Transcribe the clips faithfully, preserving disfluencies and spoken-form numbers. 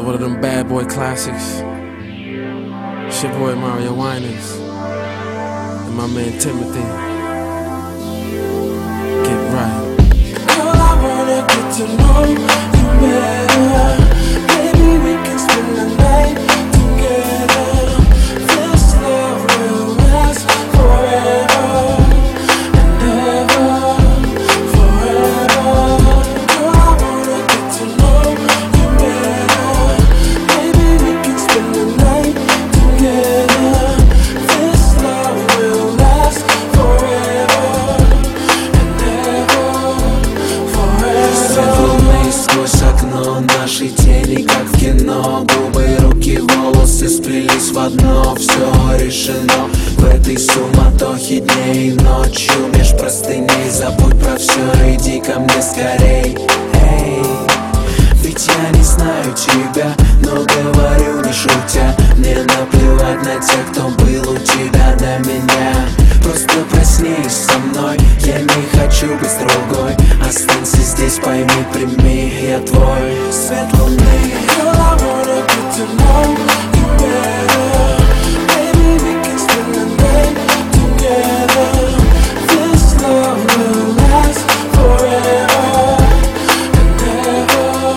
one of them bad boy classics. It's your boy Mario Winans and my man Timothy. Get right. Girl, I wanna get to know you better. Maybe we can spend the night together. This love will last forever and ever, forever. Girl, I wanna get to know you better. Maybe we can spend the night together. This love will last forever and ever, forever. Светлый сквозь окно нашей тени, как в кино. Губы, руки, волосы сплелись в одно. Все решено в этой суматохе дней и ночью. Меж простыней забудь про все, иди ко мне скорей. Эй, ведь я не знаю тебя, но говорю не шутя. Мне наплевать на тех, кто был у тебя до меня. Просто проснись со мной, я не хочу быть с другой. Останься здесь, пойми, прими, я твой. Свет луны. Girl, I wanna get to know you better. Maybe we can spend the night together. This love will last forever and ever,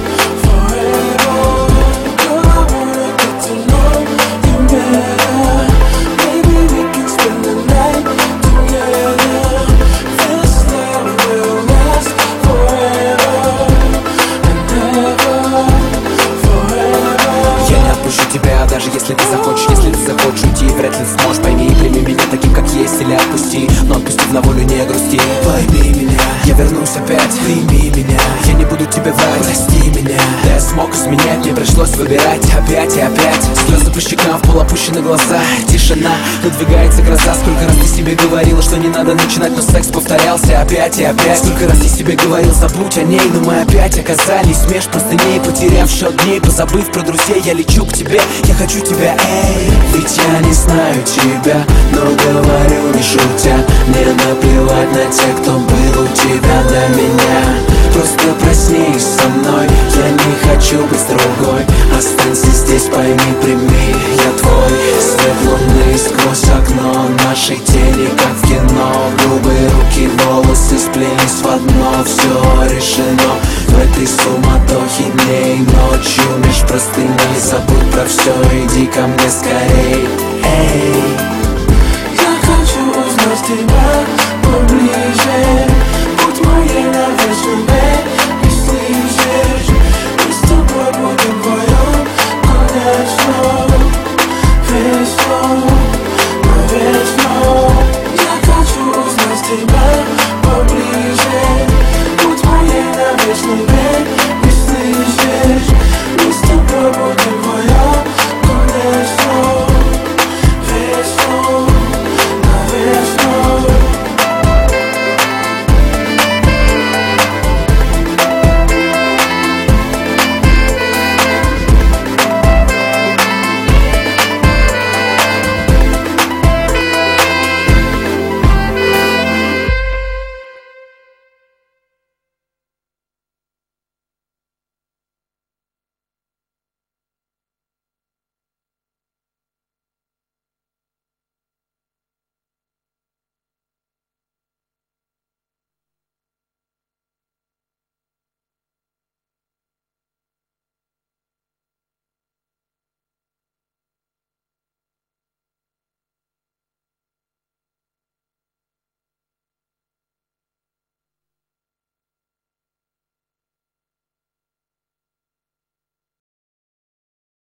forever. Girl, I wanna get to know you better. Maybe we can spend the night together. This love will last forever and ever, forever. Я не отпущу тебя, даже если ты захочешь. Если ты захочешь уйти, вряд ли сможешь. Пойми и прими меня таким, как есть, или отпусти. Но отпусти на волю, не грусти. Пойми меня, я вернусь опять. Прими меня, я не буду тебе врать. Прости меня, да я смог изменять. Мне пришлось выбирать опять и опять. Слезы по щекам, в пол опущены глаза. Тишина, надвигается гроза. Сколько раз ты себе говорила, что не надо начинать, но секс повторялся опять и опять. Сколько раз я себе говорил, забудь о ней, но мы опять оказались меж простыней, потеряв счет дней. Позабыв про друзей, я лечу к тебе. Я хочу тебя, эй. Ведь я не знаю тебя, но говорю не шутя. Мне наплевать на тех, кто был у тебя до меня. Просто проснись со мной, я не хочу быть с другой. Останься здесь, пойми, прими, я твой. Свет луны сквозь окно нашей тени, как в кино. Губы, руки, волосы сплелись в одно. Все решено в этой суматохе дней и ночью. Меж простыней забудь про все, иди ко мне скорей. Эй, Я хочу узнать тебя.